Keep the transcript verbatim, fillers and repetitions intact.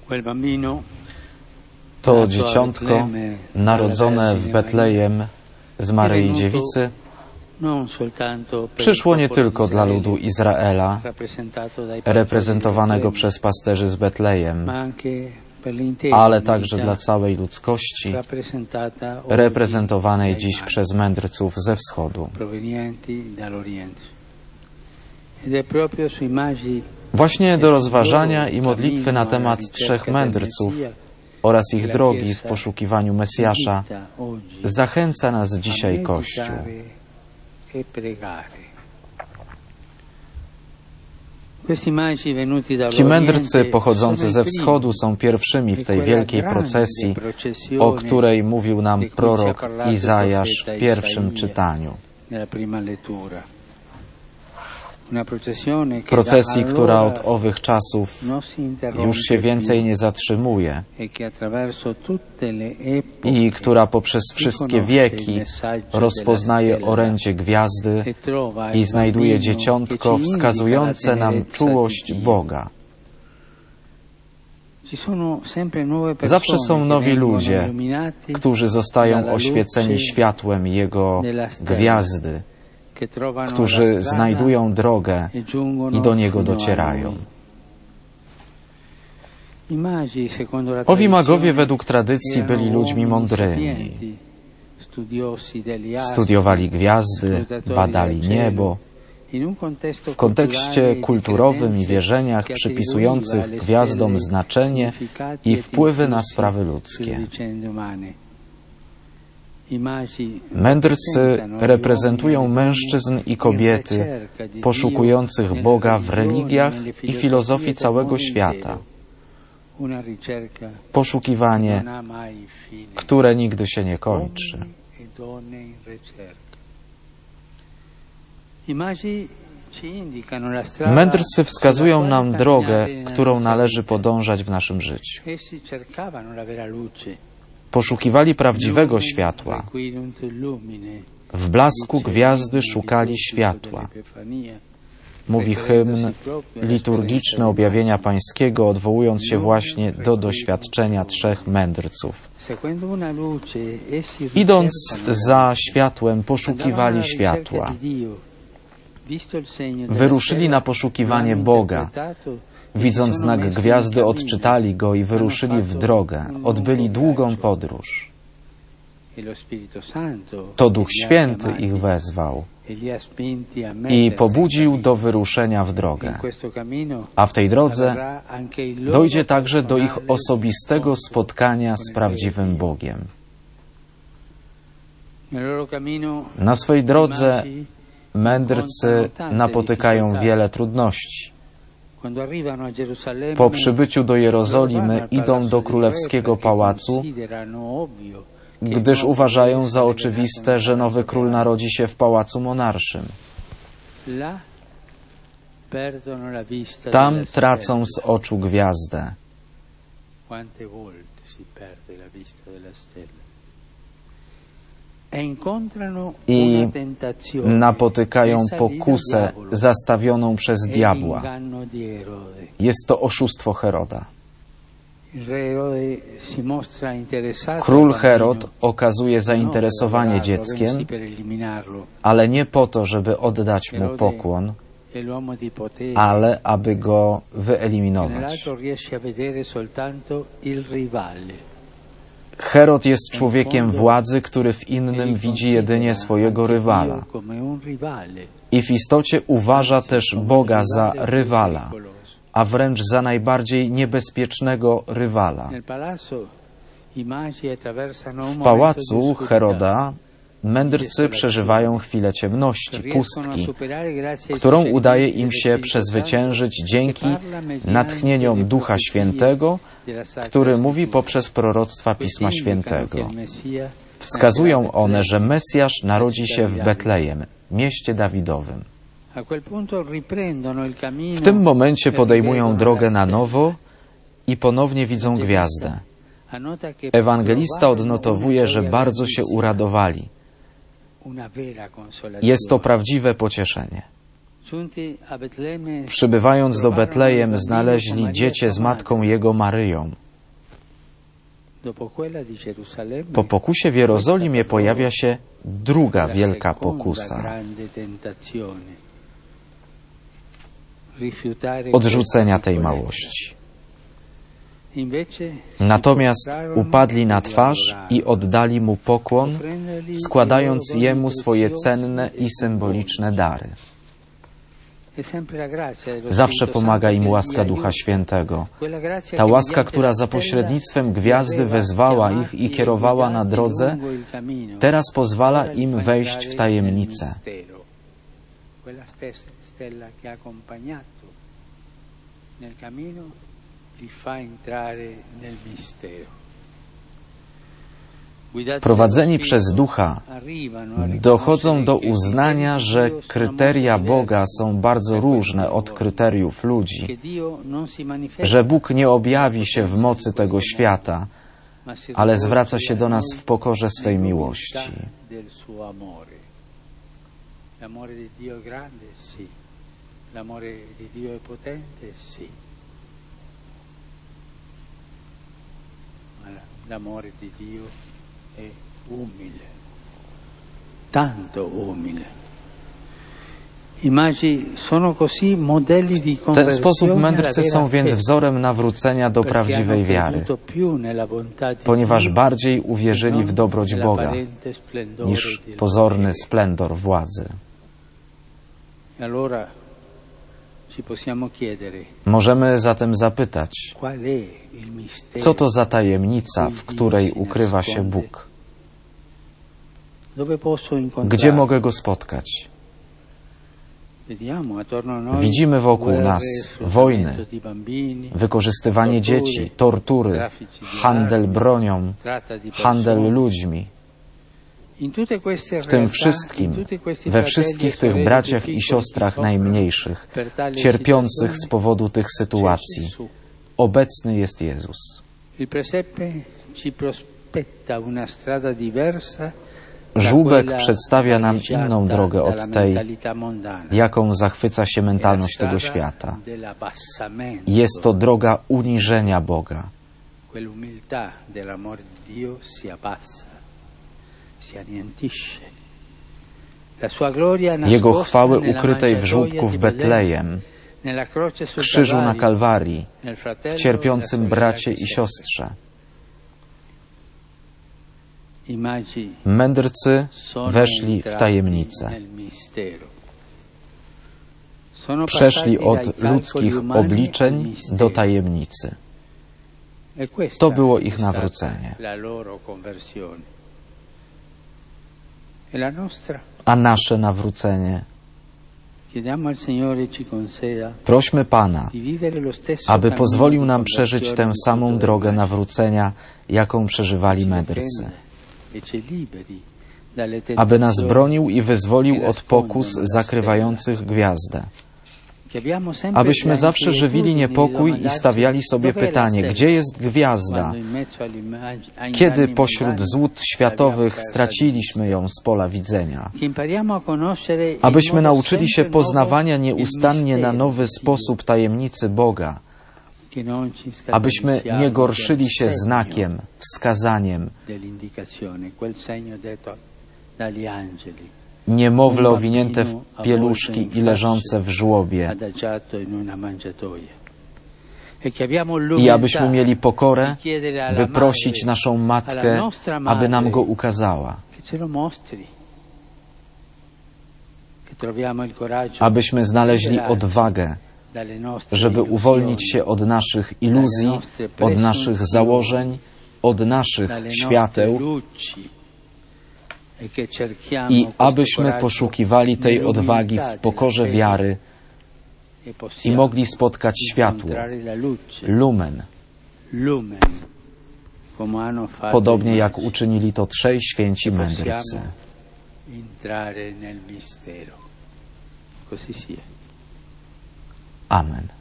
To dzieciątko narodzone w Betlejem z Maryi Dziewicy przyszło nie tylko dla ludu Izraela, reprezentowanego przez pasterzy z Betlejem, ale także dla całej ludzkości, reprezentowanej dziś przez mędrców ze wschodu. Właśnie do rozważania i modlitwy na temat trzech mędrców oraz ich drogi w poszukiwaniu Mesjasza zachęca nas dzisiaj Kościół. Ci mędrcy pochodzący ze wschodu są pierwszymi w tej wielkiej procesji, o której mówił nam prorok Izajasz w pierwszym czytaniu. Procesji, która od owych czasów już się więcej nie zatrzymuje i która poprzez wszystkie wieki rozpoznaje orędzie gwiazdy i znajduje dzieciątko wskazujące nam czułość Boga. Zawsze są nowi ludzie, którzy zostają oświeceni światłem Jego gwiazdy, którzy znajdują drogę i do Niego docierają. Owi magowie według tradycji byli ludźmi mądrymi. Studiowali gwiazdy, badali niebo. W kontekście kulturowym i wierzeniach przypisujących gwiazdom znaczenie i wpływy na sprawy ludzkie. Mędrcy reprezentują mężczyzn i kobiety poszukujących Boga w religiach i filozofii całego świata. Poszukiwanie, które nigdy się nie kończy. Mędrcy wskazują nam drogę, którą należy podążać w naszym życiu. Poszukiwali prawdziwego światła. W blasku gwiazdy szukali światła. Mówi hymn liturgiczny objawienia Pańskiego, odwołując się właśnie do doświadczenia trzech mędrców. Idąc za światłem, poszukiwali światła. Wyruszyli na poszukiwanie Boga. Widząc znak gwiazdy, odczytali go i wyruszyli w drogę. Odbyli długą podróż. To Duch Święty ich wezwał i pobudził do wyruszenia w drogę. A w tej drodze dojdzie także do ich osobistego spotkania z prawdziwym Bogiem. Na swej drodze mędrcy napotykają wiele trudności. Po przybyciu do Jerozolimy idą do królewskiego pałacu, gdyż uważają za oczywiste, że nowy król narodzi się w pałacu monarszym. Tam tracą z oczu gwiazdę. I napotykają pokusę zastawioną przez diabła. Jest to oszustwo Heroda. Król Herod okazuje zainteresowanie dzieckiem, ale nie po to, żeby oddać mu pokłon, ale aby go wyeliminować. Herod jest człowiekiem władzy, który w innym widzi jedynie swojego rywala. I w istocie uważa też Boga za rywala, a wręcz za najbardziej niebezpiecznego rywala. W pałacu Heroda mędrcy przeżywają chwilę ciemności, pustki, którą udaje im się przezwyciężyć dzięki natchnieniom Ducha Świętego, który mówi poprzez proroctwa Pisma Świętego. Wskazują one, że Mesjasz narodzi się w Betlejem, mieście Dawidowym. W tym momencie podejmują drogę na nowo i ponownie widzą gwiazdę. Ewangelista odnotowuje, że bardzo się uradowali. Jest to prawdziwe pocieszenie. Przybywając do Betlejem, znaleźli dziecię z matką jego Maryją. Po pokusie w Jerozolimie pojawia się druga wielka pokusa. Odrzucenia tej małości. Natomiast upadli na twarz i oddali Mu pokłon, składając Jemu swoje cenne i symboliczne dary. Zawsze pomaga im łaska Ducha Świętego. Ta łaska, która za pośrednictwem gwiazdy wezwała ich i kierowała na drodze, teraz pozwala im wejść w tajemnicę. Prowadzeni przez Ducha, dochodzą do uznania, że kryteria Boga są bardzo różne od kryteriów ludzi, że Bóg nie objawi się w mocy tego świata, ale zwraca się do nas w pokorze swej miłości. L'amore di Dio è umile, tanto umile. W ten sposób mędrcy są więc wzorem nawrócenia do prawdziwej wiary, ponieważ bardziej uwierzyli w dobroć Boga niż pozorny splendor władzy. Możemy zatem zapytać, co to za tajemnica, w której ukrywa się Bóg? Gdzie mogę Go spotkać? Widzimy wokół nas wojny, wykorzystywanie dzieci, tortury, handel bronią, handel ludźmi. W tym wszystkim, we wszystkich tych braciach i siostrach najmniejszych, cierpiących z powodu tych sytuacji, obecny jest Jezus. Żłóbek przedstawia nam inną drogę od tej, jaką zachwyca się mentalność tego świata. Jest to droga uniżenia Boga. Jego chwały ukrytej w żłóbku w Betlejem, w krzyżu na Kalwarii, w cierpiącym bracie i siostrze. Mędrcy weszli w tajemnicę. Przeszli od ludzkich obliczeń do tajemnicy. To było ich nawrócenie. A nasze nawrócenie? Prośmy Pana, aby pozwolił nam przeżyć tę samą drogę nawrócenia, jaką przeżywali mędrcy. Aby nas bronił i wyzwolił od pokus zakrywających gwiazdę. Abyśmy zawsze żywili niepokój i stawiali sobie pytanie, gdzie jest gwiazda? Kiedy pośród złód światowych straciliśmy ją z pola widzenia? Abyśmy nauczyli się poznawania nieustannie na nowy sposób tajemnicy Boga. Abyśmy nie gorszyli się znakiem, wskazaniem. Niemowlę owinięte w pieluszki i leżące w żłobie. I abyśmy mieli pokorę, by prosić naszą Matkę, aby nam go ukazała. Abyśmy znaleźli odwagę, żeby uwolnić się od naszych iluzji, od naszych założeń, od naszych świateł i abyśmy poszukiwali tej odwagi w pokorze wiary i mogli spotkać światło, lumen, podobnie jak uczynili to trzej święci mędrcy. Amen.